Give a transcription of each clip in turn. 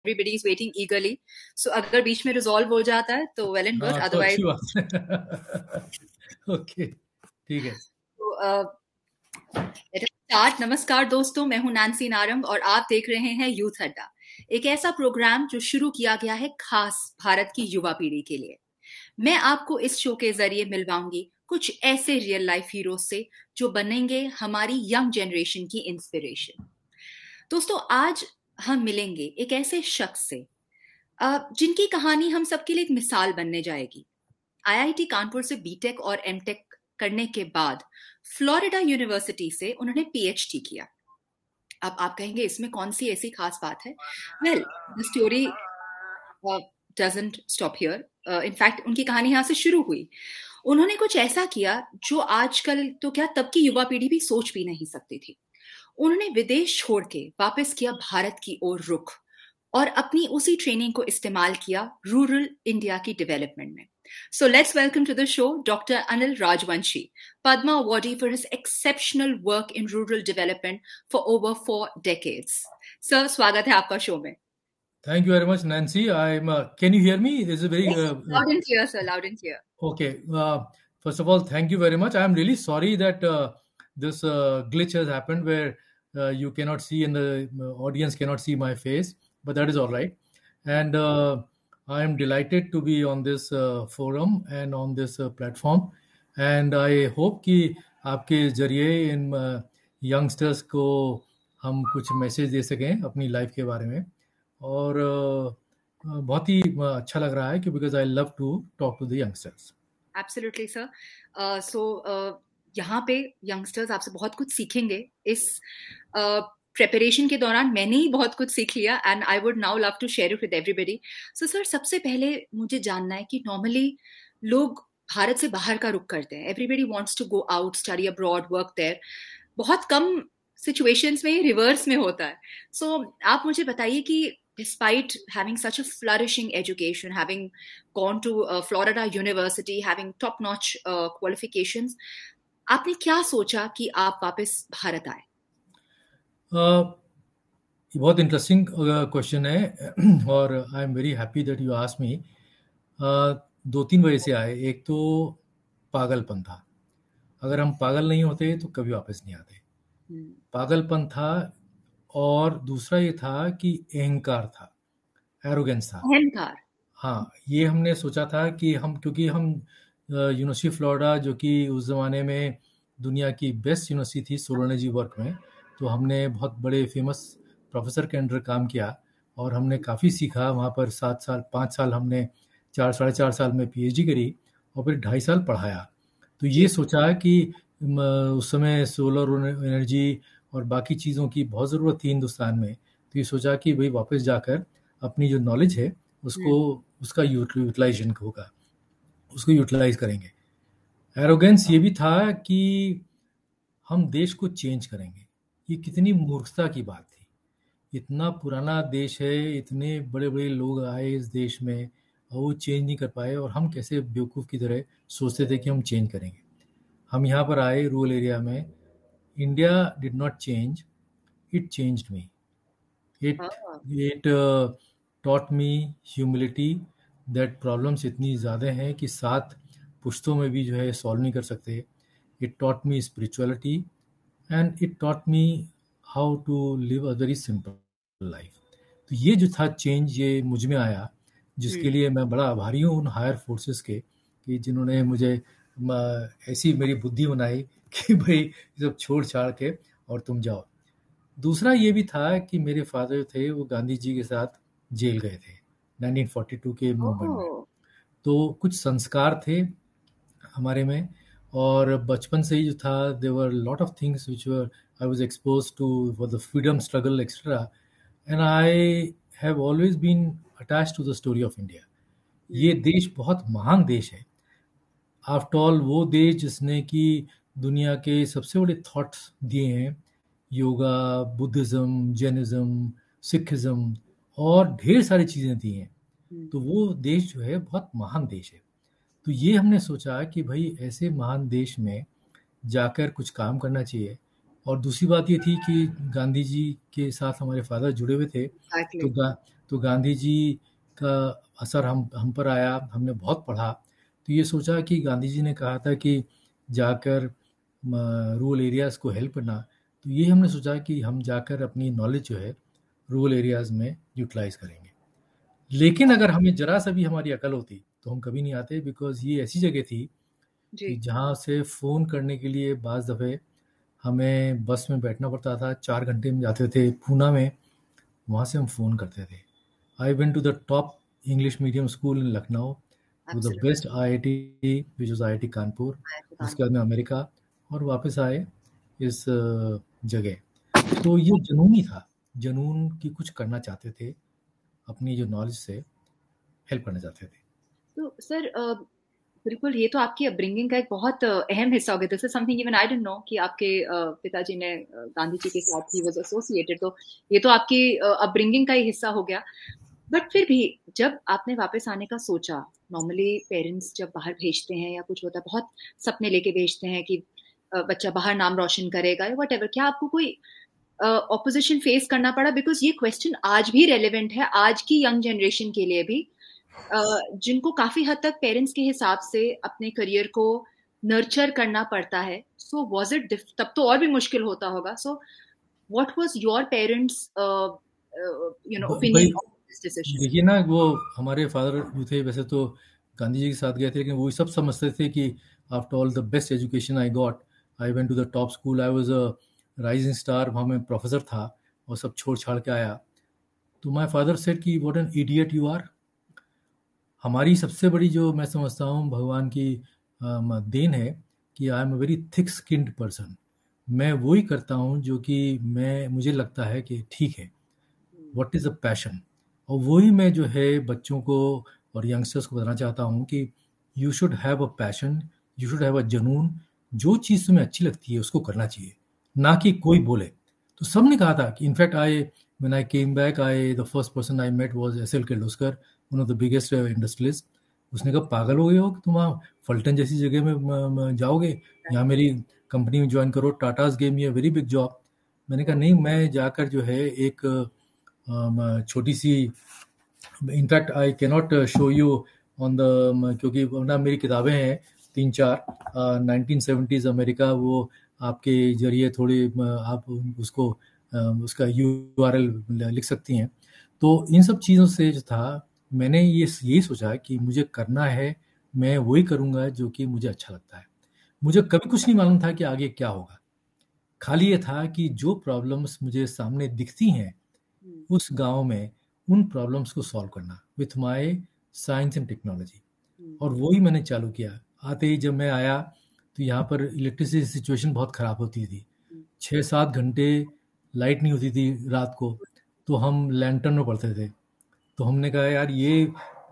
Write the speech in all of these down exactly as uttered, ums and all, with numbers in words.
everybody is waiting eagerly. So अगर बीच में resolve हो जाता है तो well and good. हाँ तो Otherwise, अच्छी बात है। ओके ठीक है। तो uh, let us start. नमस्कार दोस्तों, मैं हूं नैन्सी नारंग और आप देख रहे हैं यूथ अड्डा, एक ऐसा प्रोग्राम जो शुरू किया गया है खास भारत की युवा पीढ़ी के लिए। मैं आपको इस शो के जरिए मिलवाऊंगी कुछ ऐसे रियल लाइफ हीरो से जो बनेंगे हमारी यंग जनरेशन की इंस्पिरेशन। दोस्तों, आज हम मिलेंगे एक ऐसे शख्स से अ, जिनकी कहानी हम सबके लिए एक मिसाल बनने जाएगी। आईआईटी कानपुर से बीटेक और एमटेक करने के बाद फ्लोरिडा यूनिवर्सिटी से उन्होंने पीएचडी किया। अब आप कहेंगे इसमें कौन सी ऐसी खास बात है? Well, the story doesn't stop here. In fact उनकी कहानी यहाँ से शुरू हुई। उन्होंने कुछ ऐसा किया जो आजकल तो क्या तब की युवा पीढ़ी भी सोच भी नहीं सकती थी। उन्होंने विदेश छोड़ के वापस किया भारत की ओर रुख और अपनी उसी ट्रेनिंग को इस्तेमाल किया रूरल इंडिया की डेवलपमेंट में। So let's welcome to the show Doctor Anil Rajvanshi, Padma Awardee for his exceptional work in rural development for over four decades. Sir, स्वागत है आपका शो में। Thank you very much, Nancy. I'm. Uh, can you hear me? This is very. Yes, Uh, loud and clear, sir. Loud and clear. okay. Uh, first of all, thank you very much. I'm really sorry that uh, this uh, glitch has happened where uh, you cannot see and the uh, audience cannot see my face, but that is all right. And uh, I am delighted to be on this uh, forum and on this uh, platform. And I hope कि आपके जरिए इन youngsters को हम कुछ message दे सकें अपनी life के बारे में। और uh, बहुत ही अच्छा लग रहा है कि because I love to talk to the youngsters. Absolutely sir. So यहाँ पे यंगस्टर्स आपसे बहुत कुछ सीखेंगे। इस प्रेपरेशन uh, के दौरान मैंने ही बहुत कुछ सीख लिया and I would now love to share it with everybody. So sir, सबसे पहले मुझे जानना है कि नॉर्मली लोग भारत से बाहर का रुख करते हैं। Everybody wants to go out, study abroad, work there. बहुत कम सिचुएशंस में रिवर्स में होता है। सो so, आप मुझे बताइए कि despite having such a flourishing education, having gone to uh, Florida University, having top-notch uh, qualifications, आपने क्या सोचा कि आप वापस भारत आए? uh, बहुत इंटरेस्टिंग क्वेश्चन है और I am very happy that you asked me. दो तीन वजह से आए। एक तो पागलपन था। अगर हम पागल नहीं होते तो कभी वापस नहीं आते। hmm. पागलपन था और दूसरा ये था कि अहंकार था, एरोगेंस था। अहंकार, हाँ, ये हमने सोचा था कि हम, क्योंकि हम यूनिवर्सिटी फ्लोरिडा जो कि उस ज़माने में दुनिया की बेस्ट यूनिवर्सिटी थी सोलोलॉजी वर्क में, तो हमने बहुत बड़े फेमस प्रोफेसर के अंडर काम किया और हमने काफ़ी सीखा वहाँ पर। सात साल पाँच साल हमने चार साढ़े चार साल में पीएचडी करी और फिर ढाई साल पढ़ाया। तो ये सोचा कि उस समय सोलर एनर्जी और बाकी चीज़ों की बहुत ज़रूरत थी हिंदुस्तान में। तो ये सोचा कि भाई वापस जाकर अपनी जो नॉलेज है उसको उसका यूटिलाइजेशन होगा, उसको यूटिलाइज करेंगे। एरोगेंस ये भी था कि हम देश को चेंज करेंगे। ये कितनी मूर्खता की बात थी। इतना पुराना देश है, इतने बड़े बड़े लोग आए इस देश में और वो चेंज नहीं कर पाए, और हम कैसे बेवकूफ़ की तरह सोचते थे कि हम चेंज करेंगे। हम यहाँ पर आए रूरल एरिया में। India did not change, it changed me. It it taught me humility, that problems इतनी ज़्यादा हैं कि सात पुश्तों में भी जो है सॉल्व नहीं कर सकते। It taught me spirituality and it taught me how to live a very simple life. तो ये जो था चेंज, ये मुझ में आया, जिसके लिए मैं बड़ा आभारी हूँ उन हायर फोर्सेस के कि जिन्होंने मुझे ऐसी मेरी बुद्धि बनाई कि भाई सब छोड़ छाड़ के और तुम जाओ। दूसरा ये भी था कि मेरे फादर थे वो गांधी जी के साथ जेल गए थे नाइनटीन फोर्टी टू के मूवमेंट में। तो कुछ संस्कार थे हमारे में और बचपन से ही जो था there were lot of things which were I was exposed to for the freedom struggle etcetera, and I have always been attached to the story of India. ये देश बहुत महान देश है। आफ्टर ऑल वो देश जिसने कि दुनिया के सबसे बड़े थॉट्स दिए हैं, योगा, बुद्धिज्म, जैनिज्म, सिखिज्म और ढेर सारी चीज़ें दी हैं। तो वो देश जो है बहुत महान देश है। तो ये हमने सोचा कि भाई ऐसे महान देश में जाकर कुछ काम करना चाहिए। और दूसरी बात ये थी कि गांधी जी के साथ हमारे फादर जुड़े हुए थे, तो एग्जैक्टली। गा तो गांधी जी का असर हम हम पर आया, हमने बहुत पढ़ा। तो ये सोचा कि गांधी जी ने कहा था कि जाकर रूरल एरियाज़ को हेल्प करना, तो ये हमने सोचा कि हम जाकर अपनी नॉलेज जो है रूरल एरियाज़ में यूटिलाइज़ करेंगे। लेकिन अगर हमें ज़रा सा भी हमारी अकल होती, तो हम कभी नहीं आते, बिकॉज़ ये ऐसी जगह थी कि जी। जहाँ से फ़ोन करने के लिए बाज़ दफ़े हमें बस में बैठना पड़ता था, चार घंटे में जाते थे पूना में, वहाँ से हम फ़ोन करते थे। I went to the top English medium school in Lucknow, to the absolutely. Best IIT which was IIT Kanpur, उसके बाद में अमेरिका, और वापस आए इस अ, जगह। तो ये जुनून ही था, जुनून कि कुछ करना चाहते थे, अपनी जो नॉलेज से हेल्प करना चाहते थे। तो सर, अ, बिल्कुल ये तो आपकी अपब्रिंगिंग का एक बहुत अ, अहम हिस्सा हो गया। This is something even I didn't know कि आपके अ, पिताजी ने अ, गांधी जी के साथ ही वाज एसोसिएटेड। तो ये तो आपकी अपब्रिंगिंग का ही हिस्सा हो गया। बट फिर भी जब आपने वापस आने का सोचा, नॉर्मली पेरेंट्स जब बाहर भेजते हैं या कुछ होता है, बहुत सपने लेके भेजते हैं कि अ, बच्चा बाहर नाम रोशन करेगा या वट एवर, क्या आपको कोई ऑपोजिशन फेस करना पड़ा? बिकॉज ये क्वेश्चन आज भी रेलिवेंट है, आज की यंग जनरेशन के लिए भी, अ, जिनको काफी हद तक पेरेंट्स के हिसाब से अपने करियर को नर्चर करना पड़ता है। सो वॉज इट, तब तो और भी मुश्किल होता होगा। So what was your parents you know ब- भाई ओपिनियन ऑन दिस डिसीजन? देखिए ना, वो हमारे फादर जो थे वैसे तो गांधी जी के साथ गए थे, लेकिन वो सब समझते थे कि after all the best education I got, I went to the top school, I was a rising star, वहाँ मैं प्रोफेसर था और सब छोड़ छाड़ के आया। तो माय फादर सेड कि what an idiot you are. हमारी सबसे बड़ी जो मैं समझता हूँ भगवान की अम, देन है कि I am a very thick skinned person. मैं वही करता हूँ जो कि मैं मुझे लगता है कि ठीक है, व्हाट इज़ अ पैशन। और वही मैं जो है बच्चों को और यंगस्टर्स को बताना चाहता हूँ कि you should have a passion, you should have a जुनून। जो चीज़ तुम्हें अच्छी लगती है उसको करना चाहिए, ना कि कोई बोले। तो सबने कहा था कि in fact I when I came back, I the first person I met was S L Kirloskar, one of the biggest industrialist. उसने कहा पागल हो गए हो कि तुम वहाँ फल्टन जैसी जगह में म- म- जाओगे, यहाँ मेरी कंपनी में ज्वाइन करो, Tatas gave me a very big job. मैंने कहा नहीं, मैं जाकर जो है एक अम, छोटी सी, in fact I cannot show you on the, क्योंकि वरना मेरी किताबें हैं तीन चार, नाइनटीन सेवेंटीज अमेरिका, वो आपके जरिए थोड़ी अ, आप उसको अ, उसका यू आर एल लिख सकती हैं। तो इन सब चीज़ों से जो था, मैंने ये यही सोचा कि मुझे करना है, मैं वही करूँगा जो कि मुझे अच्छा लगता है। मुझे कभी कुछ नहीं मालूम था कि आगे क्या होगा। खाली ये था कि जो प्रॉब्लम्स मुझे सामने दिखती हैं उस गांव में, उन प्रॉब्लम्स को सॉल्व करना with my science and technology. और वही मैंने चालू किया। आते ही जब मैं आया, तो यहाँ पर इलेक्ट्रिसिटी सिचुएशन बहुत ख़राब होती थी, छः सात घंटे लाइट नहीं होती थी रात को, तो हम लैंटर्न में पढ़ते थे। तो हमने कहा यार ये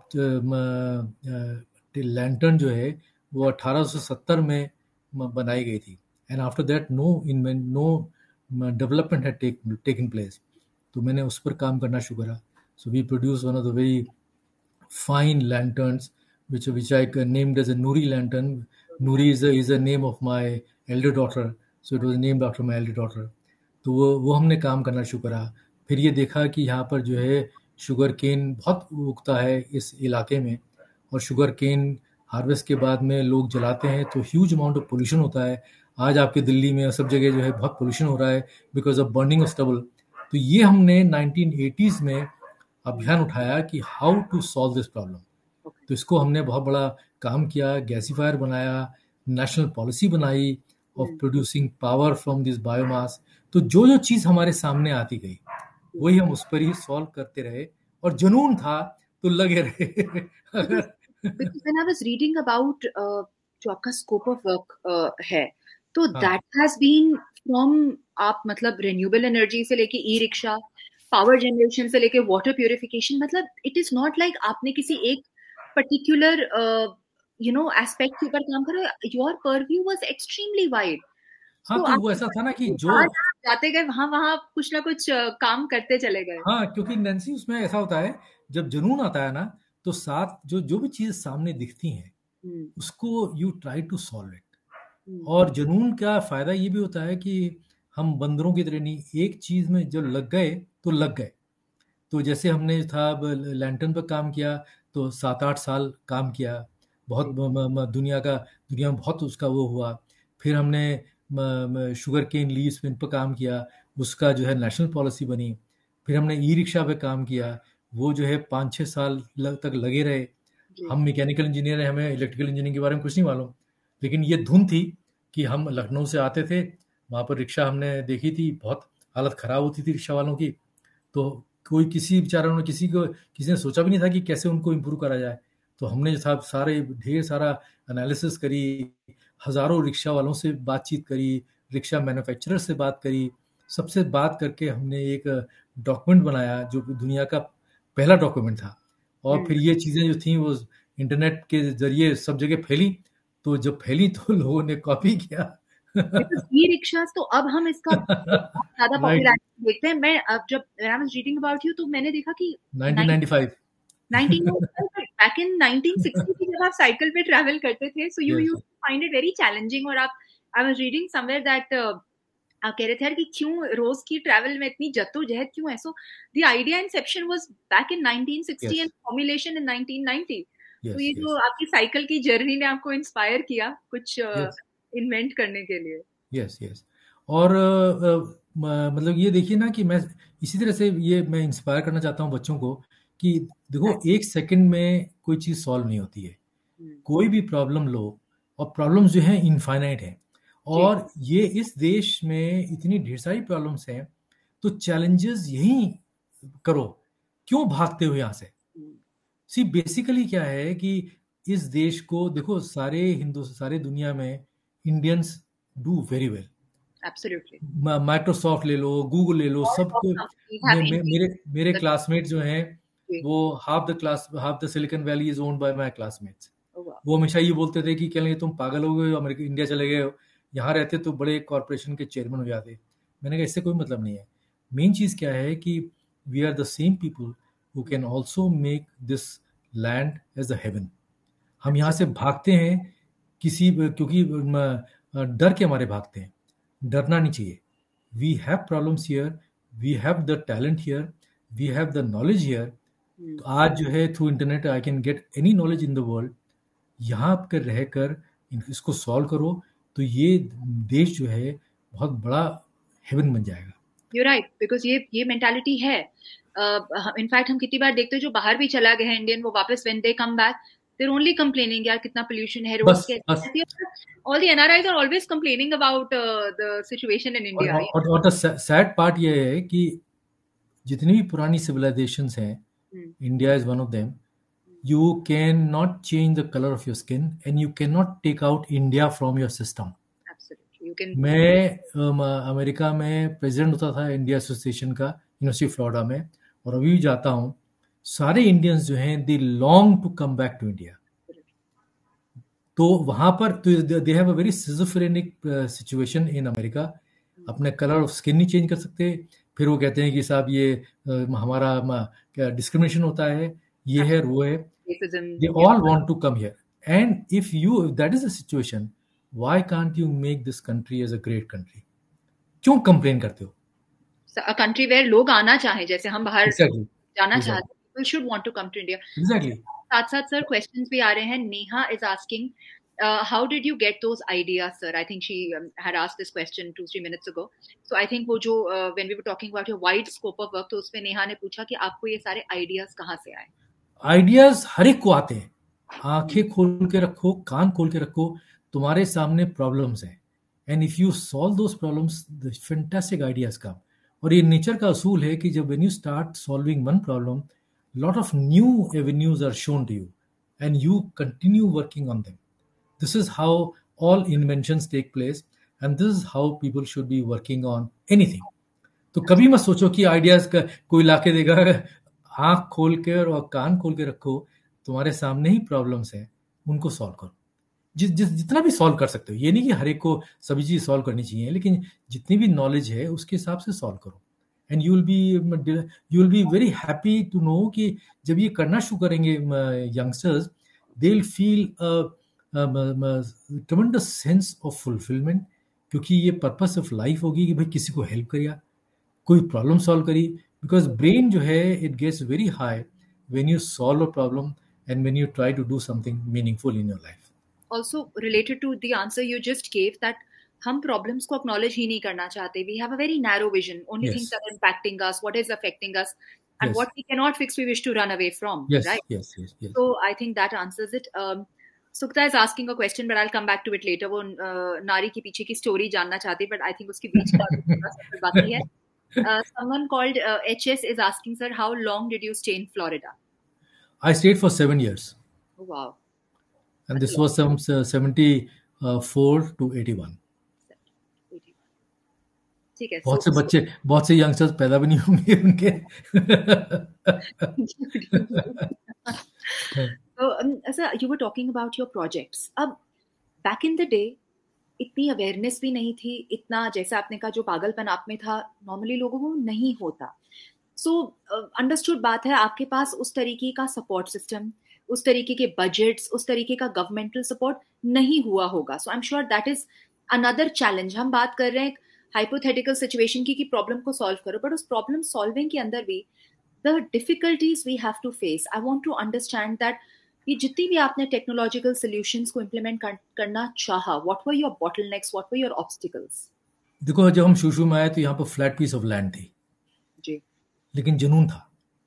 लैंटर्न जो है वो अठारह सौ सत्तर में म- बनाई गई थी, and after that no in no development has taken place. तो मैंने उस पर काम करना शुरू करा। So we produce one of the very fine lanterns, which which I named as a Nuri lantern. Nuri is a, is a name of my elder daughter, so it was named after my elder daughter. तो वो वो हमने काम करना शुरू करा। फिर ये देखा कि यहाँ पर जो है शुगर केन बहुत उगता है इस इलाके में, और शुगर केन हार्वेस्ट के बाद में लोग जलाते हैं तो ह्यूज अमाउंट ऑफ पोल्यूशन होता है। आज आपके दिल्ली में सब जगह जो है बहुत पोल्यूशन हो रहा है because of burning of stubble. तो ये हमने नाइनटीन एटीज़ में अभियान उठाया कि how to solve this problem. तो इसको हमने बहुत बड़ा काम किया, गैसीफायर बनाया, नेशनल पॉलिसी बनाई of producing power from this biomass. तो जो जो चीज़ हमारे सामने आती गई वही हम उस पर ही सॉल्व करते रहे, और जुनून था तो लगे रहे। Because अगर because when I was reading about uh, जो आपका स्कोप ऑफ वर्क है, तो हाँ दैट हैज बीन फ्रॉम, आप मतलब रिन्यूएबल एनर्जी से लेके ई रिक्शा, पावर जनरेशन से लेके वाटर प्यूरिफिकेशन, मतलब इट इज नॉट लाइक आपने किसी एक पर्टिकुलर यू नो एस्पेक्ट के ऊपर काम करा। Your purview was extremely wide. हाँ, तो तो वो आप ऐसा था ना कि जो, जहाँ जहाँ जाते गए वहां वहां कुछ ना कुछ uh, काम करते चले गए। हाँ, क्योंकि नैन्सी उसमें ऐसा होता है, जब जुनून आता है ना, तो साथ जो जो भी चीज़ सामने दिखती हैं उसको you try to solve it. और जुनून का फ़ायदा ये भी होता है कि हम बंदरों की तरह नहीं, एक चीज में जब लग गए तो लग गए। तो जैसे हमने था लैंटर्न पर काम किया, तो सात आठ साल काम किया, बहुत जी, म, म, म, दुनिया का दुनिया में बहुत उसका वो हुआ। फिर हमने म, म, शुगर केन लीव्स पे इन पर काम किया, उसका जो है नेशनल पॉलिसी बनी। फिर हमने ई रिक्शा पे काम किया, वो जो है पाँच छः साल लग, तक लगे रहे। जी, हम मैकेनिकल इंजीनियर हैं, हमें इलेक्ट्रिकल इंजीनियरिंग के बारे में कुछ नहीं मालूम, लेकिन ये धुन थी कि हम लखनऊ से आते थे, वहाँ पर रिक्शा हमने देखी थी, बहुत हालत ख़राब होती थी रिक्शा वालों की। तो कोई किसी बेचारा ने किसी को किसी ने सोचा भी नहीं था कि कैसे उनको इम्प्रूव करा जाए। तो हमने जो था सारे ढेर सारा एनालिसिस करी, हज़ारों रिक्शा वालों से बातचीत करी, रिक्शा मैन्युफैक्चरर से बात करी, सबसे बात करके हमने एक डॉक्यूमेंट बनाया जो कि दुनिया का पहला डॉक्यूमेंट था। और हम्म। फिर ये चीज़ें जो थी वो इंटरनेट के ज़रिए सब जगह फैली। तो जब फैली तो लोगों ने कॉपी किया। बिकॉज़ ई रिक्शाज़ तो अब हम इसका बहुत ज़्यादा राइट, पॉपुलैरिटी देखते हैं। मैं अब जब when I was reading about you तो मैंने देखा कि nine nineteen ninety five. Nineteen back in nineteen sixty की जब आप साइकिल पे ट्रैवल करते थे, so you yes, used to find it very challenging और आप I was reading somewhere that आप कह रहे थे यार कि क्यों रोज़ की ट्रैवल में इतनी जद्दोजहद क्यों है? So the idea inception was back in nineteen sixty yes, and formulation in nineteen ninety. तो यस, ये जो यस, आपकी साइकिल की जर्नी ने आपको इंस्पायर किया कुछ अ, यस, इन्वेंट करने के लिए। Yes, yes. और अ, अ, म मतलब ये देखिए ना कि मैं इसी तरह से ये मैं इंस्पायर करना चाहता हूँ बच्चों को कि देखो एक सेकंड में कोई चीज़ सॉल्व नहीं होती है। हुँ, कोई भी प्रॉब्लम लो, और प्रॉब्लम्स जो हैं इनफाइनाइट हैं, जी। और ये इस देश में इतनी ढेर सारी प्रॉब्लम्स हैं, तो चैलेंजेस यहीं करो, क्यों भागते हो यहाँ से? हुँ, सी बेसिकली क्या है कि इस देश को देखो, सारे हिंदू सारे दुनिया में Indians do very well. Absolutely. Microsoft ले लो, गूगल ले लो, All top सबको companies may, have may, increased मेरे मेरे the क्लासमेट जो हैं, जी। वो half the class half the Silicon Valley is owned by my classmates. Oh वाह! वो हमेशा ये बोलते थे कि क्या नहीं तुम पागल हो गए हो, अमेरिका इंडिया चले गए हो, यहाँ रहते तो बड़े कॉरपोरेशन के चेयरमैन हो जाते। मैंने कहा इससे कोई मतलब नहीं है। मेन चीज़ क्या है कि we are the same people who hmm, can also make this land as a heaven. हम यहाँ से एब्सोल्यूट भागते हैं किसी क्योंकि म, डर के हमारे भागते हैं। डरना नहीं चाहिए। We have problems here, we have the talent here, we have the knowledge here. Hmm. तो आज जो है through internet I can get any knowledge in the world. यहाँ पर रहकर इन- इसको सॉल्व करो, तो ये देश जो है बहुत बड़ा हेवन बन जाएगा। यू राइट बिकॉज़ ये ये मेंटालिटी है। अ, ह इनफैक्ट हम कितनी बार देखते हैं जो बाहर भी चला गया है इंडियन वो वापस when they come back they are only complaining यार कितना पॉल्यूशन है, रोड्स बस कैसी बस रहती है। All the NRIs are always complaining about the situation in और इंडिया। और, और द सैड पार्ट ये है कि जितनी भी पुरानी सिविलाइजेशंस हैं, hmm, India is one of them. You cannot change the color of your skin, and you cannot take out India from your system. Absolutely you can मैं अम, अमेरिका में president होता था इंडिया एसोसिएशन का, university Florida में, और अभी भी जाता हूँ। सारे इंडियंस जो हैं they long to come back to India. तो वहाँ पर तो they have a very schizophrenic situation in America. अपने कलर ऑफ स्किन नहीं चेंज कर सकते। फिर वो कहते हैं कि साहब ये अ, हमारा म, क्या डिस्क्रिमिनेशन होता है, ये है वो है। रेसिज्म They या all want to come here. And if you, if that is the situation, why can't you make this country as a great country? क्यों कंप्लेन करते हो? अ कंट्री वेयर लोग आना चाहें जैसे हम बाहर एग्जैक्टली, जाना एग्जैक्टली, चाहते हैं, people should want to come to India. Exactly. साथ-साथ सर क्वेश्चंस भी आ रहे हैं। Neha is asking uh, how did you get those ideas sir? I think she um, had asked this question two three minutes ago. So I think वो जो uh, when we were talking about your wide scope of work तो उसमें नेहा ने पूछा कि आपको ये सारे ideas कहाँ से आए? आइडियाज हर एक को आते हैं। हम्म, आंखें खोल के रखो, कान खोल के रखो, तुम्हारे सामने प्रॉब्लम्स हैं, and if you solve those problems the fantastic ideas come. और ये नेचर का असूल है कि जब when you start solving one problem, lot of new avenues are shown to you, and you continue working on them. This is how all inventions take place, and this is how people should be working on anything. तो कभी मत सोचो कि ideas का कोई लाके देगा। आंख खोल के और कान खोल के रखो, तुम्हारे सामने ही प्रॉब्लम्स हैं, उनको सॉल्व करो। जिस जिस जितना भी सॉल्व कर सकते हो, ये नहीं कि हर एक को सभी चीज सॉल्व करनी चाहिए, लेकिन जितनी भी नॉलेज है उसके हिसाब से सॉल्व करो। And you will be you will be very happy to know कि जब ये करना शुरू करेंगे youngsters, they will feel tremendous sense of fulfilment क्योंकि ये पर्पस ऑफ लाइफ होगी कि भाई किसी को हेल्प करिए, कोई प्रॉब्लम सॉल्व करी, बिकॉज ब्रेन जो है it gets very high when you solve a problem and when you try to do something meaningful in your life. Also related to the answer you just gave, that हम problems को acknowledge ही नहीं करना चाहते. We have a very narrow vision. Only things Yes. that are impacting us, what is affecting us, and Yes. what we cannot fix, we wish to run away from, Yes. right? Yes. Yes. Yes. So I think that answers it. Um, Sukta is asking a question, but I'll come back to it later. वो uh, नारी के पीछे की story जानना चाहती है, but I think उसके बीच का अभी थोड़ा सा फिर बाकी है. Uh, someone called uh, H S is asking, sir, how long did you stay in Florida? I stayed for seven years. Oh, wow. And That's this a lot. was some uh, seventy-four to eighty-one. ठीक है. बहुत So, से बच्चे, बहुत से youngsters पैदा भी नहीं होंगे उनके. so um, sir, you were talking about your projects. अब back in the day इतनी अवेयरनेस भी नहीं थी, इतना जैसे आपने कहा जो पागलपन आप में था नॉर्मली लोगों को नहीं होता. सो अंडरस्टूड बात है, आपके पास उस तरीके का सपोर्ट सिस्टम, उस तरीके के बजट्स, उस तरीके का गवर्नमेंटल सपोर्ट नहीं हुआ होगा. So I am sure that is another challenge. हम बात कर रहे हैं हाइपोथेटिकल सिचुएशन की कि प्रॉब्लम को सॉल्व करो, बट उस प्रॉब्लम सॉल्विंग के अंदर भी the difficulties we have to face. I want to understand that ये जितनी भी आपने टेक्नोलॉजिकल सॉल्यूशंस को इम्प्लीमेंट कर, करना चाहा, what were your bottlenecks, what were your obstacles? देखो, जब हम शुरू में आए तो यहाँ पर फ्लैट पीस ऑफ लैंड थी जी. लेकिन जुनून था,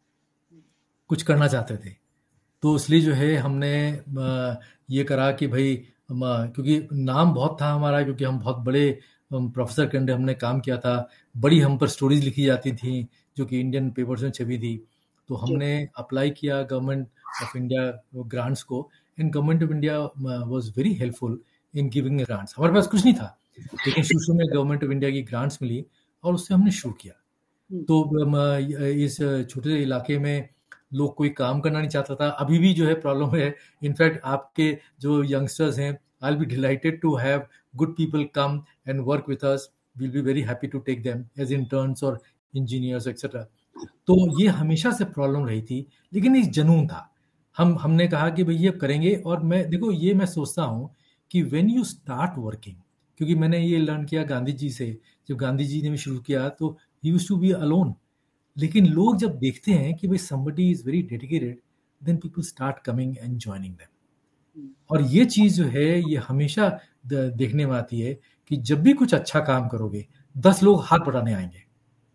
कुछ करना चाहते थे. तो इसलिए जो है हमने अ, ये करा कि भाई हम, अ, क्योंकि नाम बहुत था हमारा, क्योंकि हम बहुत बड़े प्रोफेसर के अंडर हमने काम किया था, बड़ी हम पर स्टोरीज लिखी जाती थी जो कि इंडियन पेपर्स में छपी थी. तो हमने अप्लाई किया गवर्नमेंट ऑफ इंडिया ग्रांट्स को, and government of India was very helpful in giving grants. हमारे पास कुछ नहीं था, लेकिन शुरू शुरू में गवर्नमेंट ऑफ इंडिया की ग्रांट्स मिली और उससे हमने शुरू किया. तो अम, इस छोटे से इलाके में लोग कोई काम करना नहीं चाहता था. अभी भी जो है प्रॉब्लम है. इनफैक्ट आपके जो यंगस्टर्स हैं, I will be delighted to have good people come and work with us. Will be very happy to take them as interns और इंजीनियर्स एक्सेट्रा. तो ये हमेशा से प्रॉब्लम रही थी, लेकिन एक जुनून था. हम हमने कहा कि भाई ये करेंगे. और मैं देखो, ये मैं सोचता हूँ कि व्हेन यू स्टार्ट वर्किंग, क्योंकि मैंने ये लर्न किया गांधी जी से. जब गांधी जी ने भी शुरू किया तो ही यूज्ड टू बी अलोन. लेकिन लोग जब देखते हैं कि भाई somebody is very dedicated, then people start coming and joining them. और ये चीज जो है ये हमेशा द- देखने में आती है कि जब भी कुछ अच्छा काम करोगे दस लोग हाथ बढ़ाने आएंगे.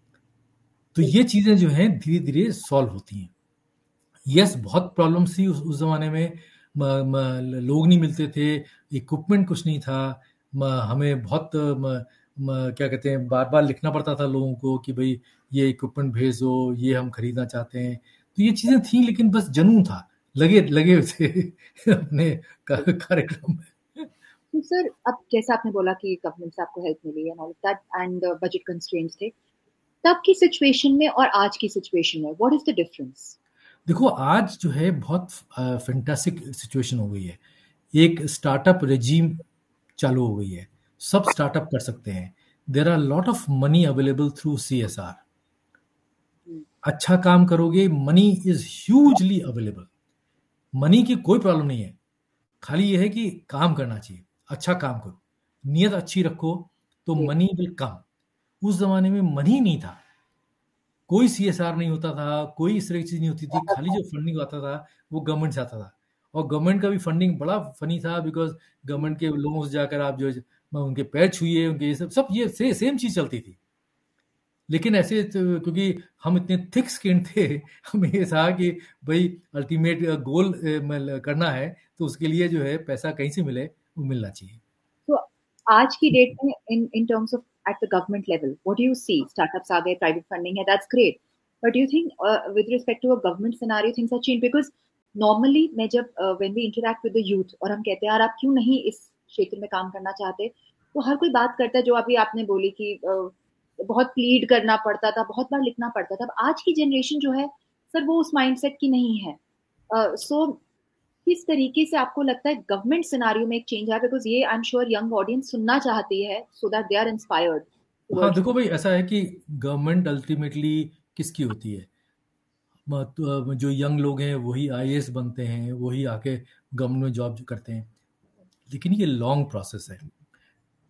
तो ये चीजें जो हैं धीरे धीरे सॉल्व होती हैं. यस, बहुत प्रॉब्लम्स थी उस, उस जमाने में. म, म, लोग नहीं मिलते थे, इक्विपमेंट कुछ नहीं था. म, हमें बहुत म, म, क्या कहते हैं, बार बार लिखना पड़ता था लोगों को कि भाई ये इक्विपमेंट भेज दो, ये हम खरीदना चाहते हैं. तो ये चीजें थी, लेकिन बस जुनून था, लगे लगे हुए थे अपने का- कार्यक्रम में. तो सर, अब जैसा आपने बोला कि गवर्नमेंट से आपको हेल्प मिली and all that and budget constraints थे, तब की सिचुएशन में और आज की सिचुएशन में व्हाट इज द डिफरेंस? देखो, आज जो है बहुत फैंटास्टिक सिचुएशन हो गई है. एक स्टार्टअप रेजीम चालू हो गई है, सब स्टार्टअप कर सकते हैं. There are lot of money available through C S R. अच्छा काम करोगे, money is hugely available. Money की कोई प्रॉब्लम नहीं है, खाली ये है कि काम करना चाहिए, अच्छा काम करो, नियत अच्छी रखो, तो मनी विल कम. उस जमाने में मनी नहीं था, कोई सी एस आर नहीं होता था, कोई इस तरह की चीज नहीं होती थी. खाली जो फंडिंग आता था वो गवर्नमेंट से आता था. और गवर्नमेंट का भी फंडिंग बड़ा फनी था, बिकॉज गवर्नमेंट के लोगों से जाकर आप जो उनके पैर छुइए, उनके ये सब सब ये से, सेम चीज चलती थी. लेकिन ऐसे तो, क्योंकि हम इतने थिक स्किन थे, हमें ये था कि भाई अल्टीमेट गोल करना है, तो उसके लिए जो है पैसा कहीं से मिले वो मिलना चाहिए. तो आज की डेट में in in terms of at the government level what do you see? Startups आ गए, प्राइवेट फंडिंग है, that's great, but do you think with respect to a government scenario things are change? Because normally मैं जब when we interact with the youth और हम कहते हैं यार आप क्यों नहीं इस क्षेत्र में काम करना चाहते, तो हर कोई बात करता है जो अभी आपने बोली कि uh, बहुत प्लीड करना पड़ता था, बहुत बार लिखना पड़ता था. अब आज की जनरेशन जो है सर वो उस माइंडसेट की नहीं है. सो uh, so, किस तरीके से आपको लगता है गवर्नमेंट सिनारियो में एक चेंज है? बिकॉज ये I am sure young audience सुनना चाहती है so that they are inspired. हाँ, देखो भाई, ऐसा है कि गवर्नमेंट अल्टीमेटली किसकी होती है? म- तो, जो यंग लोग हैं वही आई ए एस बनते हैं, वही आके गवर्नमेंट में जॉब करते हैं. लेकिन ये लॉन्ग प्रोसेस है.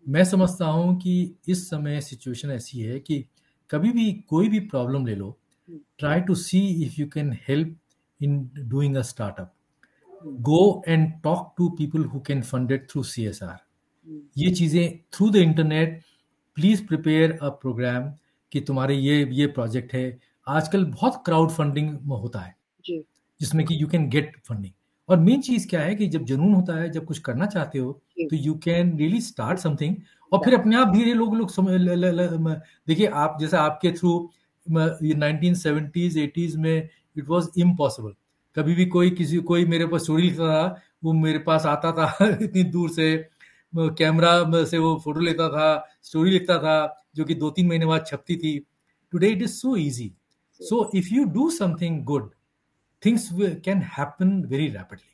मैं समझता हूँ कि इस समय सिचुएशन ऐसी है कि कभी भी कोई भी प्रॉब्लम ले लो, hmm, try to see if you can help in doing a startup. Hmm, go and talk to people who can fund it through C S R. Hmm, ये चीज़ें through the internet, please prepare a program कि तुम्हारे ये ये project है। आजकल बहुत crowd funding होता है जी, जिसमें कि यू कैन गेट फंडिंग। और मेन चीज़ क्या है कि जब जुनून होता है, जब कुछ करना चाहते हो, जी, तो you can really start something. और फिर एग्जैक्ट, अपने आप धीरे लोग लोग समझ ल- ल- ल- म- देखिए, आप जैसे आपके थ्रू ये नाइनटीन सेवेंटीज एटीज में इट वाज इम्पॉसिबल। कभी भी कोई किसी कोई मेरे पास स्टोरी लिखता था, वो मेरे पास आता था इतनी दूर से, कैमरा से वो फोटो लेता था, स्टोरी लिखता था, जो कि दो तीन महीने बाद छपती थी। Today it is so easy. So if you do something good, things can happen very rapidly.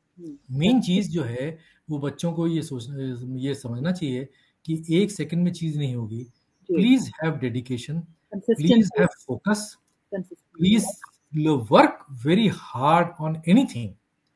Main चीज जो है, वो बच्चों को ये सोच ये समझना चाहिए कि एक सेकंड में चीज नहीं होगी। जी, please have dedication, please consistency, have focus, consistency, please work very hard on anything.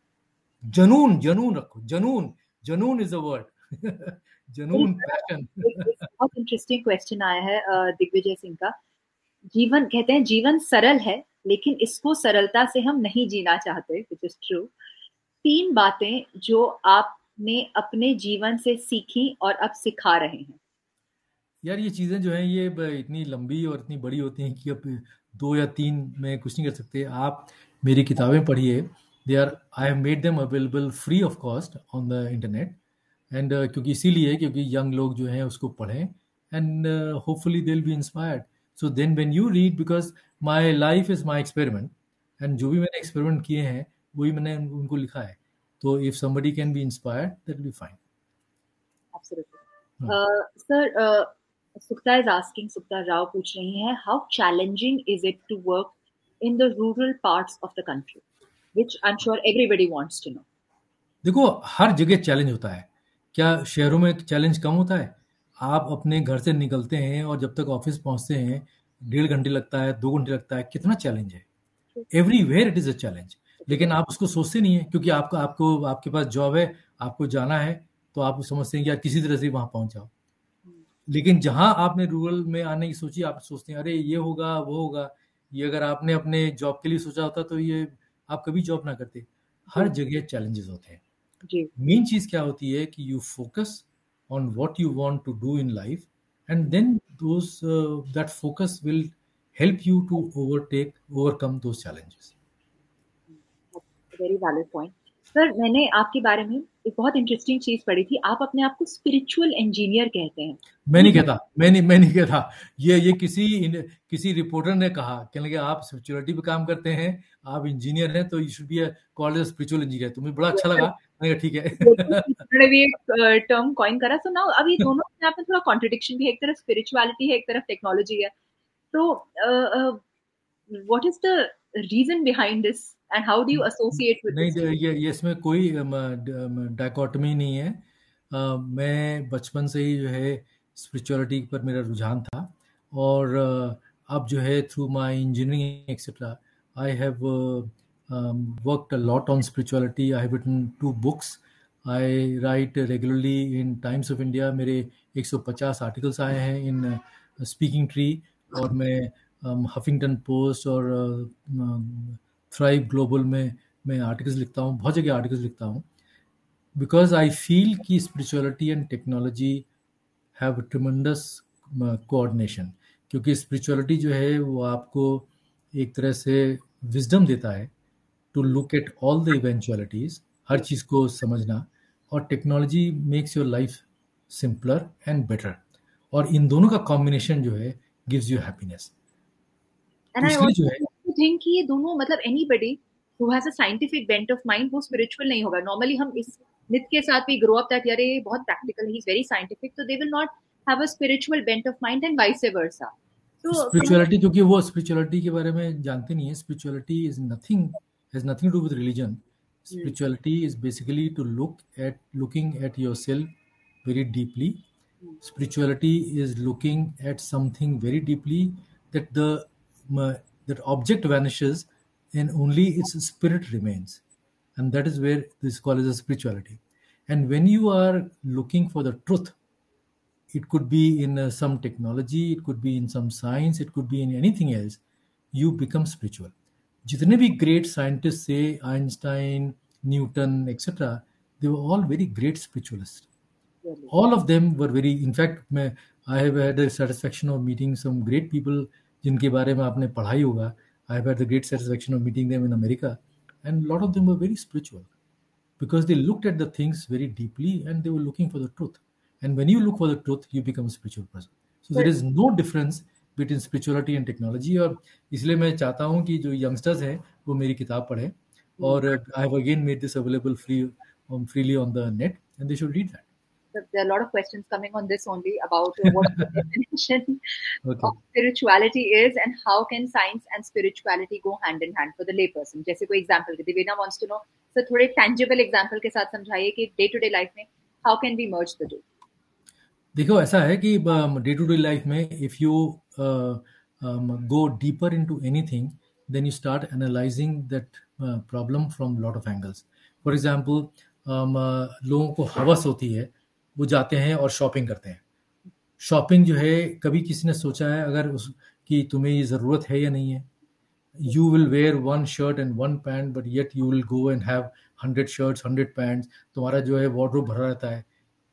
जनून जनून रखो, जनून। जनून इज अ वर्ड मेरी जनून, पैशन एक एक बहुत इंटरेस्टिंग क्वेश्चन आया है अ, दिग्विजय सिंह का। जीवन कहते हैं जीवन सरल है, लेकिन इसको सरलता से हम नहीं जीना चाहते, विच इज ट्रू। तीन बातें जो आपने अपने जीवन से सीखी और अब सिखा रहे हैं। यार, ये चीज़ें जो हैं, ये ब- इतनी लंबी और इतनी बड़ी होती हैं कि अब दो या तीन में कुछ नहीं कर सकते। आप मेरी किताबें पढ़िए। They are I have made them available free of cost on the internet. And क्योंकि इसीलिए, क्योंकि यंग लोग जो हैं उसको पढ़ें, and hopefully they will be inspired. So then when you read, because my life is my experiment, and जो भी मैंने एक्सपेरिमेंट किए हैं वही मैंने उन- उनको लिखा है। तो if somebody can be inspired, that will be fine. Absolutely. Uh, sir, uh, Sukta is asking, Sukta Rao पूछ रही हैं, how challenging is it to work in the rural parts of the country, which I'm sure everybody wants to know. देखो, हर जगह challenge होता है। क्या शहरों में चैलेंज कम होता है? आप अपने घर से निकलते हैं और जब तक ऑफिस पहुंचते हैं, डेढ़ घंटे लगता है, दो घंटे लगता है, कितना चैलेंज है। Everywhere it is a challenge. लेकिन आप उसको सोचते नहीं है, क्योंकि आपको आपको आपके पास जॉब है, आपको जाना है, तो आप समझते हैं कि यार किसी तरह से वहां पहुंच जाओ। लेकिन जहां आपने रूरल में आने की सोची, आप सोचते हैं अरे ये होगा वो होगा। ये अगर आपने अपने जॉब के लिए सोचा होता तो ये आप कभी जॉब ना करते। हर जी, जगह चैलेंजेस होते हैं। जी, मेन चीज क्या होती है कि you focus on what you want to do in life, and then those that focus will help you to overtake overcome those challenges. Very valid point. Sir, मैंने आपके बारे में एक बहुत इंटरेस्टिंग चीज पढ़ी थी। आप अपने आप को स्पिरिचुअल इंजीनियर कहते हैं। मैं ये नहीं कहता, मैं नहीं मैं नहीं कहता। ये ये किसी किसी रिपोर्टर ने कहा, कहने लगे आप स्पिरिचुअलिटी पे काम करते हैं, आप इंजीनियर हैं, तो you should be called as spiritual engineer. तुम्हें बड़ा अच्छा लगा, मैंने कहा ठीक है उन्होंने भी एक टर्म कॉइन करा। सो नाउ अब ये दोनों अपने आप में थोड़ा कॉन्ट्रडिक्शन भी है, एक तरफ स्पिरिचुअलिटी है, एक तरफ टेक्नोलॉजी है। तो what is the reason behind this and how do you associate with नहीं, दिस? जो ये ये इसमें कोई डायकोटमी नहीं है। अ, मैं बचपन से ही जो है स्पिरिचुअलिटी पर मेरा रुझान था। और अ, अब जो है through my engineering etcetera, I have worked a lot on spirituality. I have written two books. I write regularly in Times of India. मेरे एक सौ पचास आर्टिकल्स आए हैं इन स्पीकिंग ट्री। और मैं हफिंगटन पोस्ट और थ्राइव ग्लोबल में मैं आर्टिकल्स लिखता हूँ, बहुत जगह आर्टिकल्स लिखता हूँ। बिकॉज आई फील कि spirituality and technology have tremendous coordination. क्योंकि स्पिरिचुअलिटी जो है वो आपको एक तरह से विजडम देता है to look at all the eventualities, हर चीज़ को समझना। और technology makes your life simpler and better. और इन दोनों का कॉम्बिनेशन जो है गिव्स यू हैप्पीनेस। एंड तो आई इसलिए जो है, ऑल्सो थिंक कि ये दोनों मतलब anybody who has a scientific bent of mind वो स्पिरिचुअल नहीं होगा। नॉर्मली हम इस मिथ के साथ भी ग्रो अप दैट यार ये बहुत practical, he is very scientific, तो they will not have a spiritual bent of mind and vice versa. तो कहीं स्पिरिचुअलिटी, क्योंकि वो स्पिरिचुअलिटी के बारे में जानते नहीं है। Spirituality is nothing, has nothing to do with religion. Hmm, spirituality is basically to look at looking at yourself very deeply. Hmm, Spirituality is looking at something very deeply, that the uh, that object vanishes and only its spirit remains, and that is where this call is a spirituality. And when you are looking for the truth, it could be in uh, some technology, it could be in some science, it could be in anything else, you become spiritual. जितने भी great scientists say, Einstein, Newton, et cetera, they were all very great spiritualists. Really. All of them were very, in fact, मैं, I have had the satisfaction of meeting some great people जिनके बारे में आपने पढ़ा ही होगा. I have had the great satisfaction of meeting them in America, and a lot of them were very spiritual because they looked at the things very deeply and they were looking for the truth. And when you look for the truth, you become a spiritual person. So there is no difference between spirituality and technology. और इसलिए मैं चाहता हूँ कि जो youngsters हैं वो मेरी किताब पढ़ें. और I have again made this available free um, freely on the net, and they should read that. There are a lot of questions coming on this only about uh, what the definition Okay. of spirituality is and how can science and spirituality go hand in hand for the layperson. जैसे कोई example के Devina wants to know, so थोड़े tangible example के साथ समझाइए कि day to day life में how can we merge the two. देखो ऐसा है कि डे टू डे लाइफ में if you go deeper into anything then you start analysing that problem from lot of angles. For example लोगों को हवस होती है, वो जाते हैं और शॉपिंग करते हैं. शॉपिंग जो है, कभी किसी ने सोचा है अगर उस कि तुम्हें ये ज़रूरत है या नहीं है? You will wear one shirt and one pant, but yet you will go and have hundred shirts, hundred pants. तुम्हारा जो है wardrobe भरा रहता है.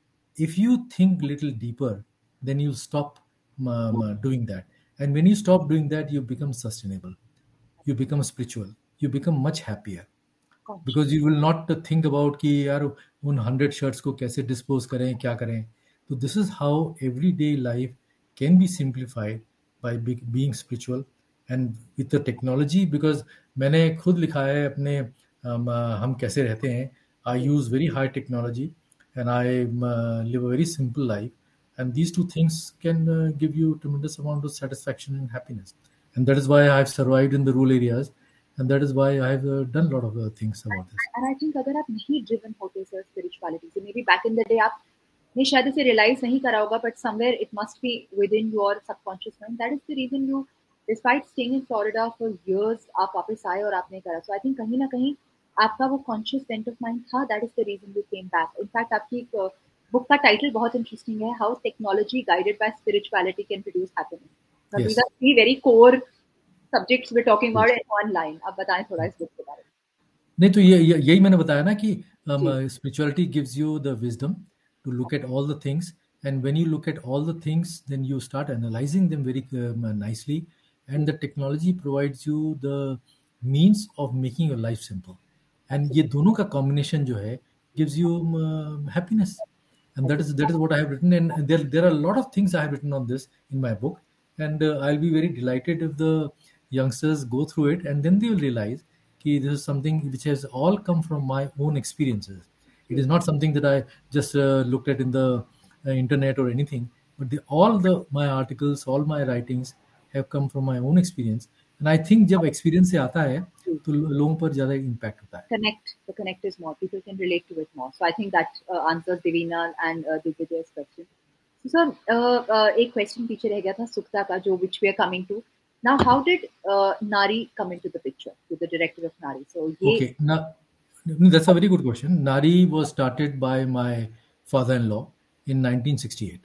If you think little deeper, then you stop um, uh, doing that. And when you stop doing that, you become sustainable. You become spiritual. You become much happier. Because you will not think about कि यार उन hundred shirts को कैसे dispose करें, क्या करें. So this is how everyday life can be simplified by be, being spiritual and with the technology. Because मैंने खुद लिखा है अपने um, uh, हम कैसे रहते हैं. I use very high technology and I uh, live a very simple life. And these two things can uh, give you tremendous amount of satisfaction and happiness. And that is why I have survived in the rural areas. And that is why I have uh, done a lot of uh, things about this. And I think अगर आप नहीं driven होते sir spirituality से, maybe back in the day आपने शायद इसे realize नहीं करा होगा, but somewhere it must be within your subconscious mind. That is the reason you, despite staying in Florida for years, आप वापस आए और आपने करा. So I think कहीं ना कहीं आपका वो conscious bent of mind था. That is the reason you came back. In fact, आपकी book का title बहुत interesting है, How Technology Guided by Spirituality Can Produce Happiness. Now, Yes. these are three very core subjects we're talking about in one line. आप बताएं थोड़ा इस book के बारे में. नहीं तो ये ये- यही मैंने बताया ना कि spirituality gives you the wisdom to look at all the things, and when you look at all the things, then you start analyzing them very um, nicely, and the technology provides you the means of making your life simple, and ये दोनों का combination जो है gives you um, happiness, and that is that is what I have written, and there there are a lot of things I have written on this in my book, and uh, I'll be very delighted if the youngsters go through it, and then they will realize that this is something which has all come from my own experiences. It is not something that I just uh, looked at in the uh, internet or anything, but the, all the my articles, all my writings have come from my own experience. And I think जब experience से आता है तो लोगों पर ज़्यादा impact होता है. Connect, the connect is more. People can relate to it more. So I think that uh, answers Devina and uh, Digvijay's question. So sir, uh, uh, एक question पीछे रह गया था सुक्ता का, जो which we are coming to. Now, how did uh, Nari come into the picture, to the director of Nari? So, ye... Okay, now that's a very good question. Nari was started by my father-in-law in nineteen sixty-eight.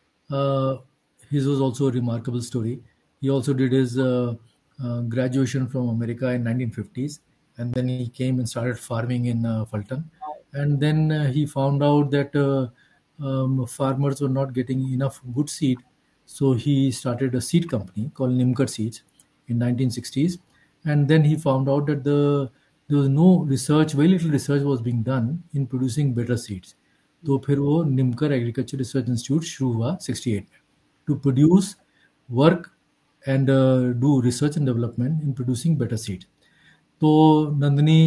Uh, his was also a remarkable story. He also did his uh, uh, graduation from America in nineteen fifties, and then he came and started farming in uh, Fulton. And then uh, he found out that uh, um, farmers were not getting enough good seed, so he started a seed company called Nimkar Seeds in nineteen sixties. And then he found out that the there was no research, very little research was being done in producing better seeds. तो फिर वो Nimkar agriculture research institute शुरू हुआ अड़सठ में to produce work and do research and development in producing better seed. तो Nandini,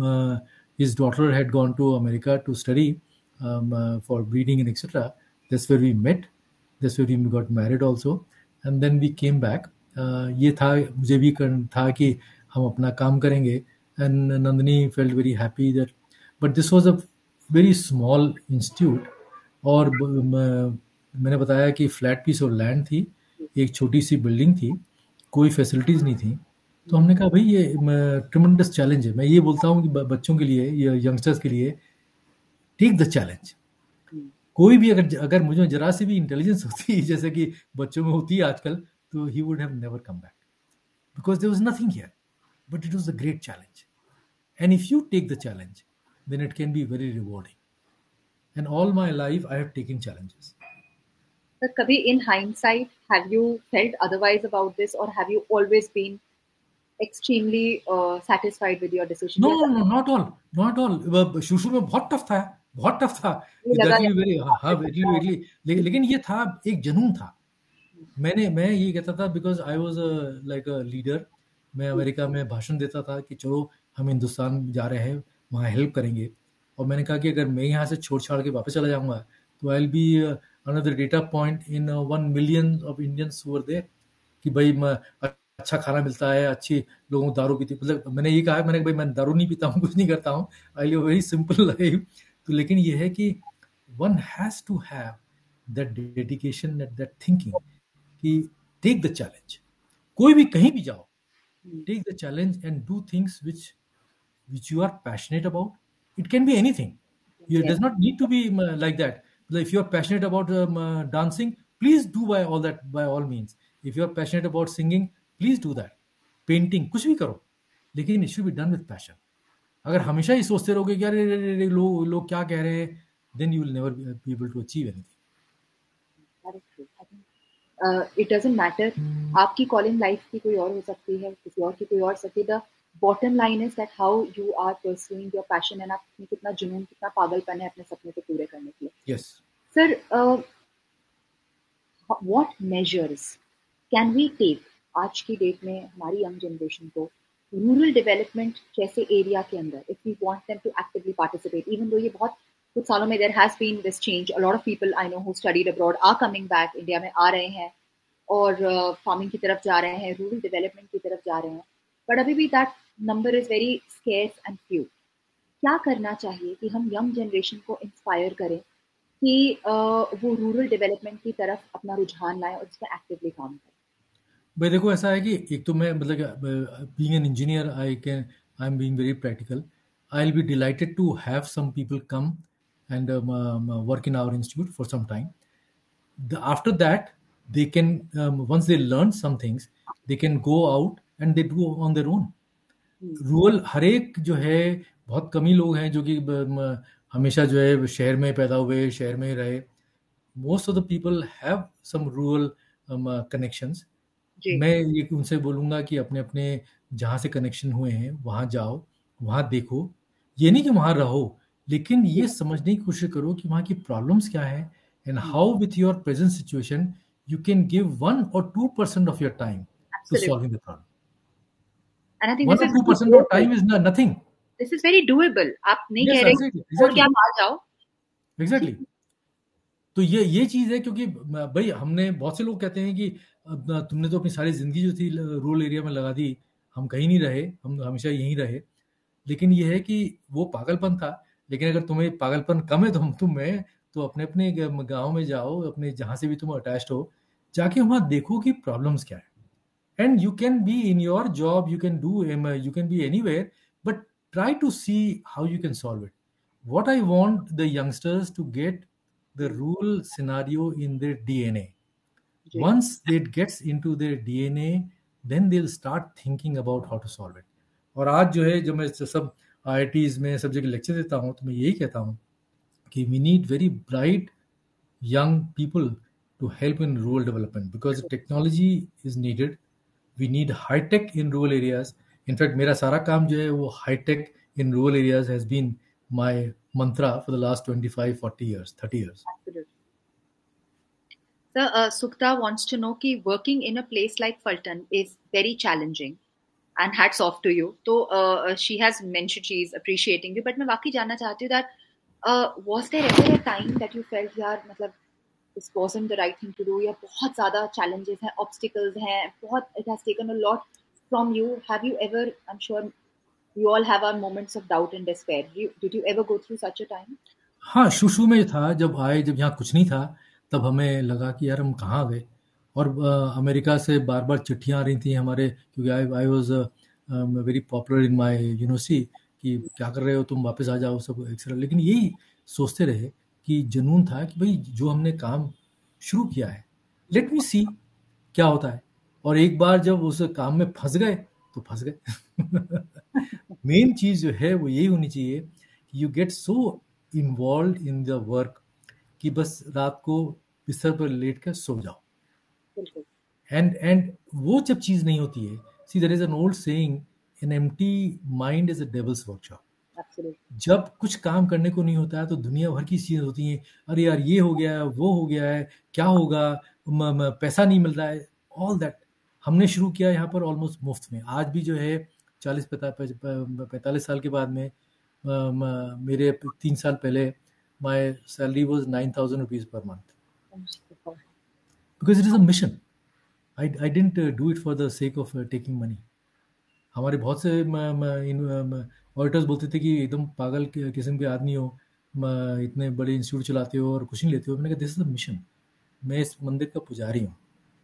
his daughter had gone to America to study um, uh, for breeding and et cetera. That's where we met. That's where we got married also. And then we came back. Uh, ये था, मुझे भी कर- था कि हम अपना काम करेंगे. And Nandini felt very happy that, but this was a very small institute. और ब- म- मैंने बताया कि फ्लैट पीस ऑफ लैंड थी, एक छोटी सी बिल्डिंग थी, कोई फैसिलिटीज नहीं थी. तो हमने कहा भाई ये ट्रिमेंडस चैलेंज है. मैं ये बोलता हूँ कि ब- बच्चों के लिए या यंगस्टर्स के लिए, टेक द चैलेंज. कोई भी अगर अगर मुझे जरा सी भी इंटेलिजेंस होती जैसे कि बच्चों में होती है आजकल, तो he would have never come back, because there was nothing here, but it was a great challenge, and if you take the challenge then it can be very rewarding, and all my life I have taken challenges. But kabhi in hindsight, have you felt otherwise about this, or have you always been extremely uh, satisfied with your decision? No yeah no no, not all, not all. शुरू शुरू में बहुत tough था, बहुत tough था. ये लगा that yeah will be very, हाँ वेरी वेरी, लेकिन ये था, एक जुनून था. मैंने मैं ये कहता था, because I was like a leader. मैं अमेरिका में भाषण देता था कि चलो हम हिंदुस्तान जा रहे हैं, वहाँ हेल्प करेंगे. और मैंने कहा कि अगर मैं यहाँ से छोड़ छाड़ के वापस चला जाऊंगा, तो I will be another data point in one million of Indians over there, कि भाई मैं, अच्छा खाना मिलता है, अच्छी लोगों को दारू पीती, मतलब मैंने ये कहा, मैंने कहा, भाई मैं दारू नहीं पीता हूँ, कुछ नहीं करता हूँ, I live very simple life. तो लेकिन ये है कि one has to have that dedication, that thinking, कि टेक द चैलेंज. कोई भी कहीं भी जाओ, take the challenge and do things which which you are passionate about. It can be anything. It yes, does not need to be um, uh, like that. Like, if you are passionate about um, uh, dancing, please do by all that, by all means. If you are passionate about singing, please do that. Painting, कुछ भी करो, लेकिन it should be done with passion. अगर हमेशा ही सोचते रहोगे कि अरे रे रे रे, लोग लोग क्या कह रहे हैं, then you will never be able to achieve anything. that is true. I think uh, it doesn't matter. आपकी calling life की कोई और हो सकती है, किसी और की कोई और सकती है. The bottom line is that how you are pursuing your passion, and आप में कितना जुनून, कितना पागलपन है अपने सपने को पूरे करने के लिए. Yes. Sir, uh, what measures can we take आज की डेट में हमारी यंग जनरेशन को रूरल डेवलपमेंट जैसे एरिया के अंदर, if we want them to actively participate, even though ये बहुत कुछ सालों में there has been this change, a lot of people I know who studied abroad are coming back, India में आ रहे हैं और फार्मिंग uh, की तरफ जा रहे हैं, रूरल डेवलपमेंट की तरफ जा रहे हैं, बट अभी भी that number is very scarce and few. क्या करना चाहिए कि हम यंग जनरेशन को इंस्पायर करें कि uh, वो रूरल डेवलपमेंट की तरफ अपना रुझान लाएं और इस पर एक्टिवली काम करें? भाई देखो, ऐसा है कि एक तो मैं, मतलब being an engineer, I can I am being very practical. I will be delighted to have some people come and work in our institute for some time. After that, they can, um, once they learn some things, they can go out and they do on their own. Rural, हर एक जो है, बहुत कम ही लोग हैं जो कि ब- म- हमेशा जो है शहर में पैदा हुए, शहर में ही रहे. Most of the people have some rural connections. जी. मैं ये उनसे बोलूँगा कि अपने अपने जहाँ से कनेक्शन हुए हैं वहाँ जाओ, वहाँ देखो. ये नहीं कि वहाँ रहो, लेकिन ये समझने की कोशिश करो कि वहाँ की प्रॉब्लम्स क्या है, and how with your present situation you can give one और two percent of your time to Absolutely. Solving the problem. And I think one this और is two very percent of doable. Time is nothing. This is very doable. आप नहीं yes, कह रहे exactly, छोड़ के exactly, आप आ जाओ. Exactly. तो ये ये चीज़ है, क्योंकि भाई हमने, बहुत से लोग कहते हैं कि अब तुमने तो अपनी सारी ज़िंदगी जो थी रूरल एरिया में लगा दी, हम कहीं नहीं रहे, हम हमेशा यहीं रहे. लेकिन ये है कि वो पागलपन था. लेकिन अगर तुम्हें पागलपन कम है, तो हम तुम में, तो अपने अपने गांव में जाओ, अपने जहाँ से भी तुम अटैच्ड हो, जाके वहाँ देखो कि प्रॉब्लम्स क्या है. And you can be in your job, you can do, you can be anywhere, but try to see how you can solve it. What I want the youngsters to get the rural scenario in their D N A. जी. Once it gets into their D N A, then they'll start thinking about how to solve it. और आज जो है, जब मैं सब आई आई tees में सब जगह लेक्चर देता हूँ, तो मैं यही कहता हूँ कि we need very bright young people to help in rural development, because technology is needed. We need high tech in rural areas. In fact, मेरा सारा काम जो है वो high tech in rural areas has been my mantra for the last twenty-five, forty years, thirty years. Absolutely. Sir, uh, Sukta wants to know कि working in a place like Fulton is very challenging, and hats off to you. So uh, she has mentioned she is appreciating you, but मैं वाकई जानना चाहती हूँ that uh, was there ever a time that you felt यार मतलब this wasn't the right thing to do, या बहुत ज़्यादा challenges हैं, obstacles हैं, बहुत it has taken a lot from you. Have you ever, I'm sure you all have our moments of doubt and despair. You, did you ever go through such a time? हाँ, शुरू में था, जब आए, जब यहाँ कुछ नहीं था, तब हमें लगा कि यार हम कहाँ आ गए. और अ, अमेरिका से बार बार चिट्ठियाँ आ रही थी हमारे, क्योंकि I I was very popular in my university, कि क्या कर रहे हो तुम, वापस आ जाओ, सब एक्सेट्रा. लेकिन यही सोचते रहे कि जुनून था कि भाई जो हमने काम शुरू किया है, लेट मी सी क्या होता है। और एक बार जब उस काम में फंस गए तो फंस गए। मेन चीज जो है वो यही होनी चाहिए कि you get so involve in the work कि बस रात को बिस्तर पर लेट कर सो जाओ। बिल्कुल। एंड एंड वो जब चीज नहीं होती है, see there is an old saying, an empty mind is a devil's workshop. Absolutely. जब कुछ काम करने को नहीं होता है तो दुनिया भर की चीजें होती हैं। अरे यार ये हो गया है, वो हो गया है, क्या होगा, म, म, पैसा नहीं मिल रहा है, ऑल दैट। हमने शुरू किया यहाँ पर ऑलमोस्ट मुफ्त में। आज भी जो है चालीस पैंतालीस साल के बाद में, अ, म, मेरे तीन साल पहले my salary was nine thousand rupees per month, because it is a mission. I I didn't do it for the sake of taking money. हमारे बहुत से ऑडिटर्स बोलते थे कि एकदम पागल कि- किस्म के आदमी हो, म, इतने बड़े इंस्टीट्यूट चलाते हो और कुछ नहीं लेते हो। मैंने कहा दिस इज द मिशन, मैं इस मंदिर का पुजारी हूँ।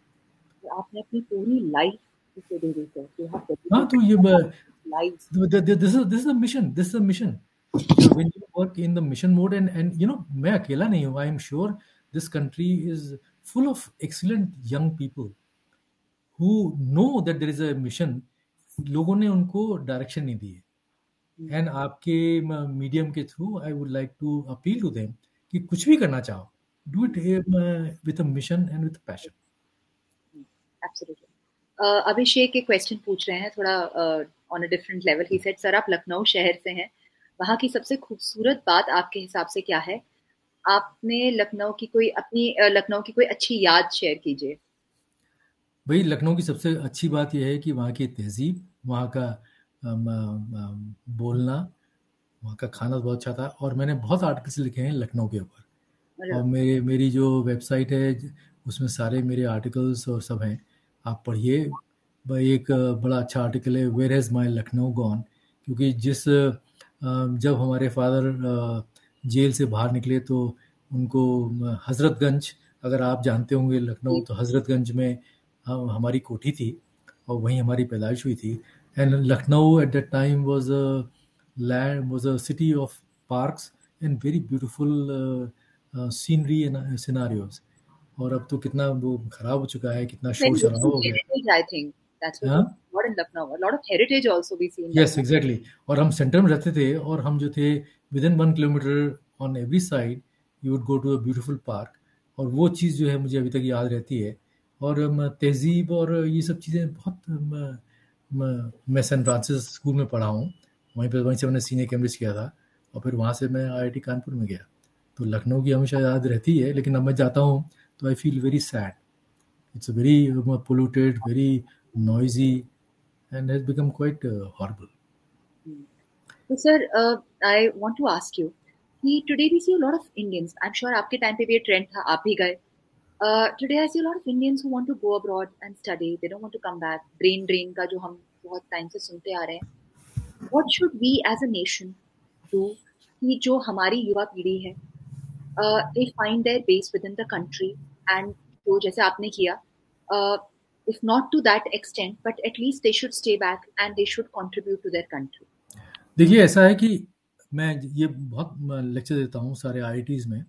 आपने अपनी पूरी लाइफ इसे दे दी सर, यू हैव हाँ, तो ये dedicated life. This is this is the mission, this is the mission. जो when you work in the mission mode, and and you know मैं अकेला नहीं हूँ। I am sure this country is full of excellent young people who know that there is a mission। लोगों ने उनको direction नहीं दी है। एंड आपके मीडियम के through I would like to appeal to them कि कुछ भी करना चाहो, do it with a mission and with passion. Absolutely. uh, Abhishek एक क्वेश्चन पूछ रहे हैं थोड़ा on a different level. He said sir आप लखनऊ शहर से हैं, वहाँ की सबसे खूबसूरत बात आपके हिसाब से क्या है? आपने लखनऊ की कोई अपनी अ, लखनऊ की कोई अच्छी याद शेयर कीजिए। भाई लखनऊ की सबसे अच्छी बात यह है कि वहाँ की तहजीब, वहाँ का अम, अम, बोलना, वहाँ का खाना बहुत अच्छा था। और मैंने बहुत आर्टिकल्स लिखे हैं लखनऊ के ऊपर। और और मेरे मेरी जो वेबसाइट है उसमें सारे मेरे आर्टिकल्स और सब हैं, आप पढ़िए। ब- एक अ, बड़ा अच्छा आर्टिकल है, where has my Lucknow gone. क्योंकि जिस अ, जब हमारे फादर जेल से बाहर निकले तो उनको अ, हजरतगंज, अगर आप जानते होंगे लखनऊ, तो हजरतगंज में हम हमारी कोठी थी और वहीं हमारी पैदाइश हुई थी। And Lucknow at that time was a land, was a city of parks and very beautiful scenery and scenarios. और अब तो कितना वो खराब हो चुका है, कितना शोर very शराबा rich in हो गया है। heritage, I think. That's what हाँ, was not in Lucknow. A lot of heritage also we see in yes Lucknow. Exactly. और हम सेंटर में रहते थे और हम जो थे within one kilometre on every side you would go to a beautiful park. और वो चीज़ जो है मुझे अभी तक याद रहती है। और अम, तहजीब और ये सब चीज़ें बहुत अम, म- मैं सेंट फ्रांसिस स्कूल में पढ़ा हूँ, वहीं पर, वहीं से मैंने सीनियर कैम्ब्रिज किया था। और फिर वहाँ से मैं आईआईटी कानपुर में गया। तो लखनऊ की हमेशा याद रहती है, लेकिन अब मैं जाता हूँ तो I feel very sad. It's very polluted, very noisy, and has become quite horrible. Hmm. So, sir, uh, I want to ask you कि today we see a lot of Indians. I'm sure आपके time पे भी ये trend था, आप भी गए. Uh, today I see a lot of Indians who want to go abroad and study. They don't want to come back. Brain drain का जो हम बहुत टाइम से सुनते आ रहे हैं. What should we as a nation do कि जो हमारी युवा पीढ़ी है, uh, they find their base within the country and जो जैसे आपने किया, uh, if not to that extent, but at least they should stay back and they should contribute to their country. देखिए ऐसा है कि मैं ये बहुत लेक्चर देता हूँ सारे आईआईटीज में।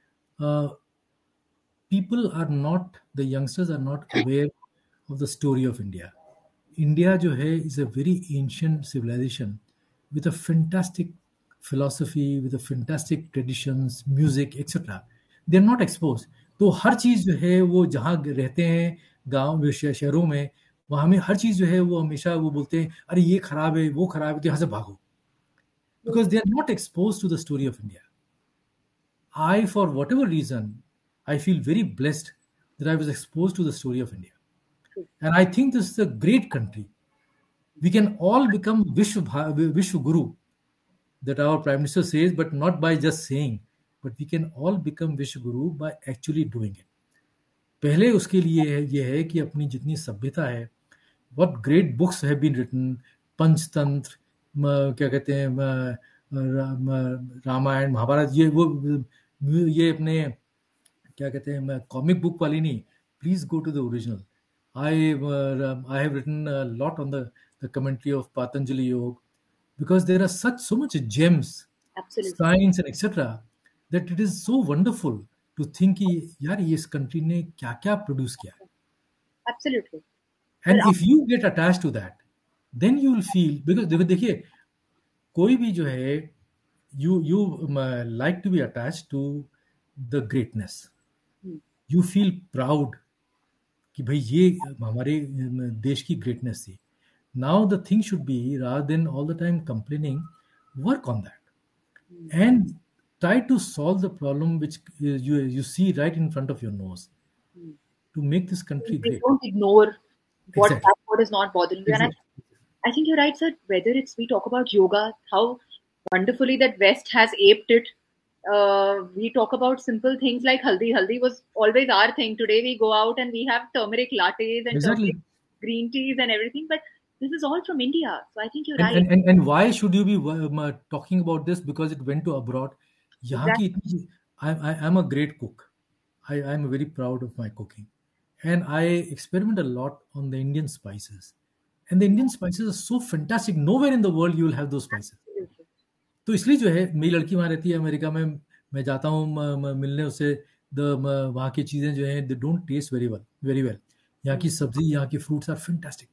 People are not, the youngsters are not aware of the story of India. India जो है is a very ancient civilisation with a fantastic philosophy, with a fantastic traditions, music, et cetera. They are not exposed. तो हर चीज़ जो है वो जहाँ रहते हैं गाँव में, शह- शहरों में, वहाँ में हर चीज़ जो है वो हमेशा वो बोलते हैं अरे ये खराब है, वो खराब है, तो यहाँ से भागो। Because they are not exposed to the story of India. I, for whatever reason, I feel very blessed that I was exposed to the story of India. And I think this is a great country. We can all become Vishwa, Bha- Vishwa Guru, that our Prime Minister says, but not by just saying, but we can all become Vishwa Guru by actually doing it. पहले उसके लिए है ये है कि अपनी जितनी सभ्यता है, what great books have been written, Panchatantra, म- क्या कहते हैं, म- रा- म- रामायण महाभारत, ये वो ये अपने क्या कहते हैं कॉमिक बुक वाली नहीं, please go to the original. I I have written lot on the the commentary of Patanjali yoga, because there are such so much gems, Absolutely. science and etc., that it is so wonderful to think कि यार ये इस country ने क्या क्या produce किया है. Absolutely. And But if you get attached to that, then you will feel, because देखो देखिए कोई भी जो है, you you um, uh, like to be attached to the greatness. Hmm. You feel proud कि भाई ये हमारे um, देश की greatness थी. Now the thing should be, rather than all the time complaining, work on that Hmm. and try to solve the problem which uh, you you see right in front of your nose Hmm. to make this country They great. don't ignore what Exactly. that what is not bothering you. And I, Exactly. I think you're right, sir. Whether it's we talk about yoga, how wonderfully that West has aped it. Uh, we talk about simple things like haldi. Haldi was always our thing. Today we go out and we have turmeric lattes and turmeric Exactly. green teas and everything. But this is all from India. So I think you're And, right. and, and, and why should you be um, uh, talking about this? Because it went to abroad. यहाँ की Exactly. इतनी, I, I, I'm a great cook. I, I'm very proud of my cooking. And I experiment a lot on the Indian spices. And the Indian spices are so fantastic. Nowhere in the world you will have those spices. Absolutely. तो इसलिए जो है, मेरी लड़की वहाँ रहती है America में, मैं जाता हूँ म- म- मिलने उससे, द म- वहाँ की चीज़ें जो हैं, they don't taste very well very well. यहाँ की सब्जी, यहाँ की fruits are fantastic.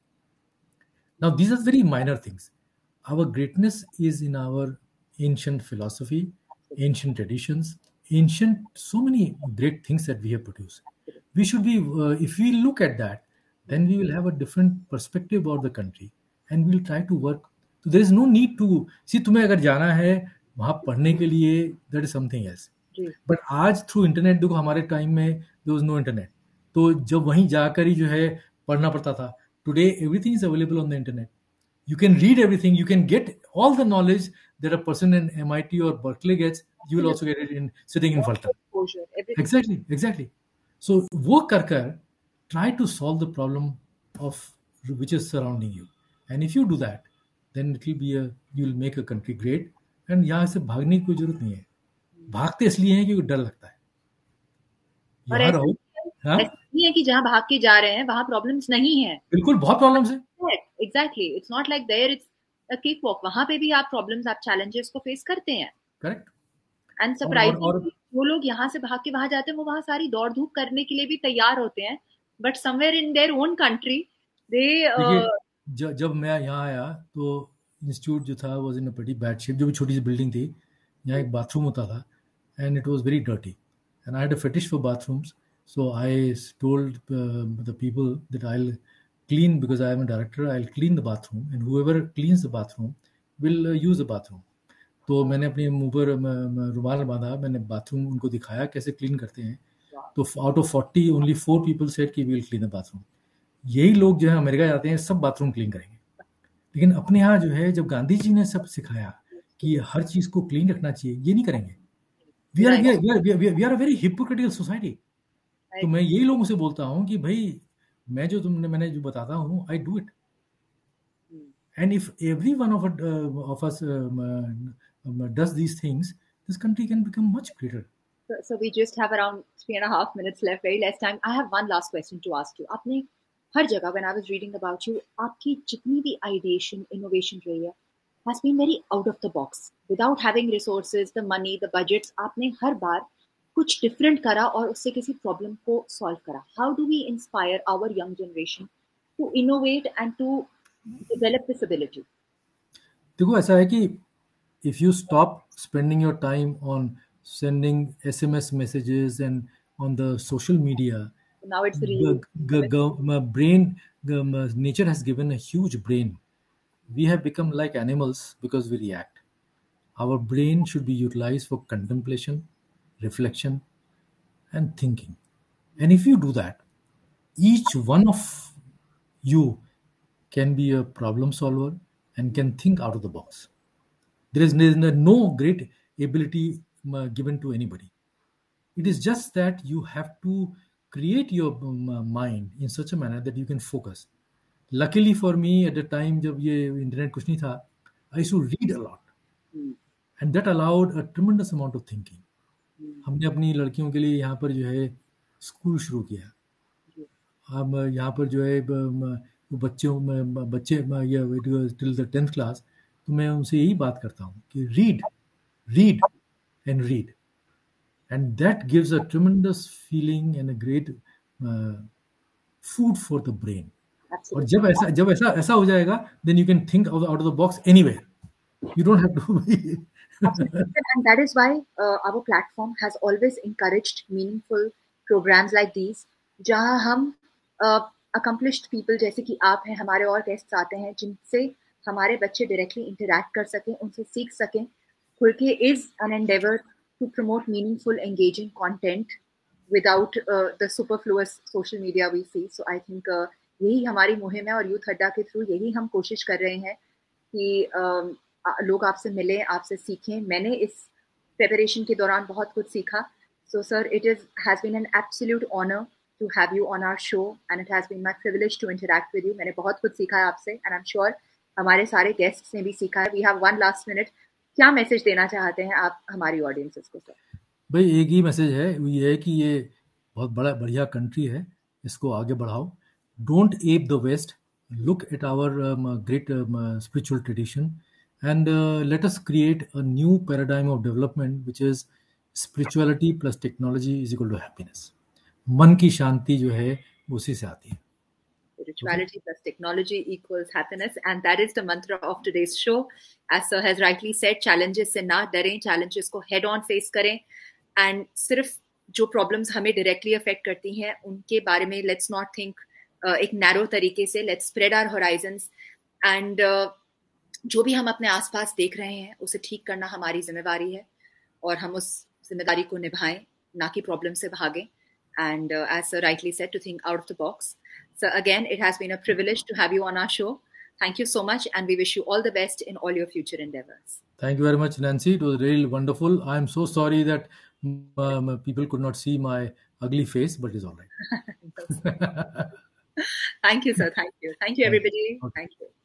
Now, these are very minor things. Our greatness is in our ancient philosophy, ancient traditions, ancient, so many great things that we have produced. We should be, uh, if we look at that, then we will have a different perspective about the country and we'll try to work. So there is no need to, see, तुम्हें अगर जाना है वहाँ पढ़ने के लिए, that is something else. जी. But आज थ्रू इंटरनेट, देखो हमारे टाइम में देयर वाज नो इंटरनेट, तो जब वहीं जाकर ही जो है पढ़ना पड़ता था. Today everything is available on the internet. You can read everything. You can get all the knowledge that a person in M I T or Berkeley gets. You will also get it in sitting in Fulton. Exposure, everything. Exactly, exactly. So work कर कर try to solve the problem of which is surrounding you. And if you do that, then it will be a, you will make a country great. And यहाँ से भागने की कोई जरूरत नहीं है. भागते इसलिए हैं क्योंकि डर लगता है. और यहाँ ऐसा रहो. हाँ, ऐसा नहीं है कि जहाँ भाग के जा रहे हैं वहां प्रॉब्लम्स नहीं है. बिल्कुल बहुत प्रॉब्लम्स है. Exactly, it's not like there it's a cake walk. वहां पे भी आप प्रॉब्लम्स, आप चैलेंजेस को फेस करते हैं. करेक्ट. एंड और और और सरप्राइजिंगली वो लोग यहाँ से भाग के वहां जाते हैं, वो वहां सारी दौड़ धूप करने के लिए भी तैयार होते हैं. But somewhere in their own country they. देखिए, ज- जब मैं यहाँ आया तो इंस्टीट्यूट जो था was in a pretty bad shape. जो भी छोटी सी बिल्डिंग थी, यहाँ एक बाथरूम होता था and it was very dirty and I had a fetish for bathrooms. So I told the people that I will clean, because I am a director, I'll clean the bathroom and whoever cleans the bathroom will uh, use the bathroom. तो मैंने अपने मुंह पर म- म- रुमाल बांधा, मैंने बाथरूम उनको दिखाया कैसे क्लीन करते हैं. तो out of forty only four people said कि we will clean the bathroom. यही लोग जो है अमेरिका जाते हैं, सब बाथरूम क्लीन करेंगे. लेकिन अपने यहाँ जो है, जब गांधी जी ने सब सिखाया कि हर चीज को क्लीन रखना चाहिए, ये नहीं करेंगे. We are we are a very hypocritical society. तो मैं यही लोगों से बोलता हूँ कि भाई, मैं जो तुमने मैंने जो बताता हूँ, I do it. And if every one of of us does these things, this country can become much greater. So, so we just have around three and a half minutes left, very less time. I have one last question to ask you. आपने हर जगह, when I was reading about you, आपकी जितनी भी ideation, innovation रही है, has been very out of the box. Without having resources, the money, the budgets, आपने हर बार कुछ different करा और उससे किसी problem को solve करा. How do we inspire our young generation to innovate and to develop this ability? देखो ऐसा है कि if you stop spending your time on sending S M S messages and on the social media, So now it's the real. g- g- my brain, g- my nature has given a huge brain. We have become like animals because we react. Our brain should be utilized for contemplation, reflection, and thinking. And if you do that, each one of you can be a problem solver and can think out of the box. There is, there is no great ability uh, given to anybody. It is just that you have to create your um, uh, mind in such a manner that you can focus. Luckily for me, at the time जब ये internet कुछ नहीं था, I used to read a lot, Hmm. and that allowed a tremendous amount of thinking. Hmm. हमने अपनी लड़कियों के लिए यहाँ पर जो है स्कूल शुरू किया. हम यहाँ पर जो है ब- म- वो बच्चों म- बच्चे म- ये टिल द टेंथ क्लास, तो मैं उनसे यही बात करता हूँ कि read read and read. and that gives a tremendous feeling and a great uh, food for the brain. और Absolutely. जब ऐसा जब ऐसा ऐसा हो जाएगा, then you can think out of the box anywhere. You don't have to be Absolutely. And that is why uh, our platform has always encouraged meaningful programs like these, जहाँ हम uh, accomplished people जैसे कि आप हैं, हमारे और guests आते हैं जिनसे हमारे बच्चे directly interact कर सकें, उनसे सीख सकें. Khulke is an endeavor to promote meaningful, engaging content without uh, the superfluous social media we see. So I think uh, यही हमारी मुहिम है और यूथ अड्डा के थ्रू यही हम कोशिश कर रहे हैं कि um, आ- लोग आपसे मिलें, आपसे सीखें. मैंने इस प्रिपरेशन के दौरान बहुत कुछ सीखा. So sir, it is has been an absolute honour to have you on our show and it has been my privilege to interact with you. मैंने बहुत कुछ सीखा है आपसे एंड आई एम श्योर हमारे सारे गेस्ट्स ने भी सीखा है. We have one last minute. क्या मैसेज देना चाहते हैं आप हमारी ऑडियंसेस को सर? भाई एक ही मैसेज है, वो ये है कि ये बहुत बड़ा बढ़िया कंट्री है, इसको आगे बढ़ाओ. Don't ape the west, look at our great spiritual tradition and let us create a new paradigm of development which is spirituality plus technology is equal to happiness. मन की शांति जो है उसी से आती है. Spirituality plus technology equals happiness, and that is the mantra of today's show. As sir has rightly said, challenges से ना डरें, challenges को head on face करें, and सिर्फ जो problems हमें directly affect करती हैं उनके बारे में let's not think uh, एक narrow तरीके से. Let's spread our horizons, and uh, जो भी हम अपने आसपास देख रहे हैं उसे ठीक करना हमारी जिम्मेदारी है और हम उस जिम्मेदारी को निभाएं, ना कि प्रॉब्लम से भागें. And uh, as sir rightly said, to think out of the box. So again, it has been a privilege to have you on our show. Thank you so much, and we wish you all the best in all your future endeavors. Thank you very much, Nancy. It was really wonderful. I'm so sorry that um, people could not see my ugly face, but it's all right. Thank you, sir. Thank you. Thank you, everybody. Okay. Thank you.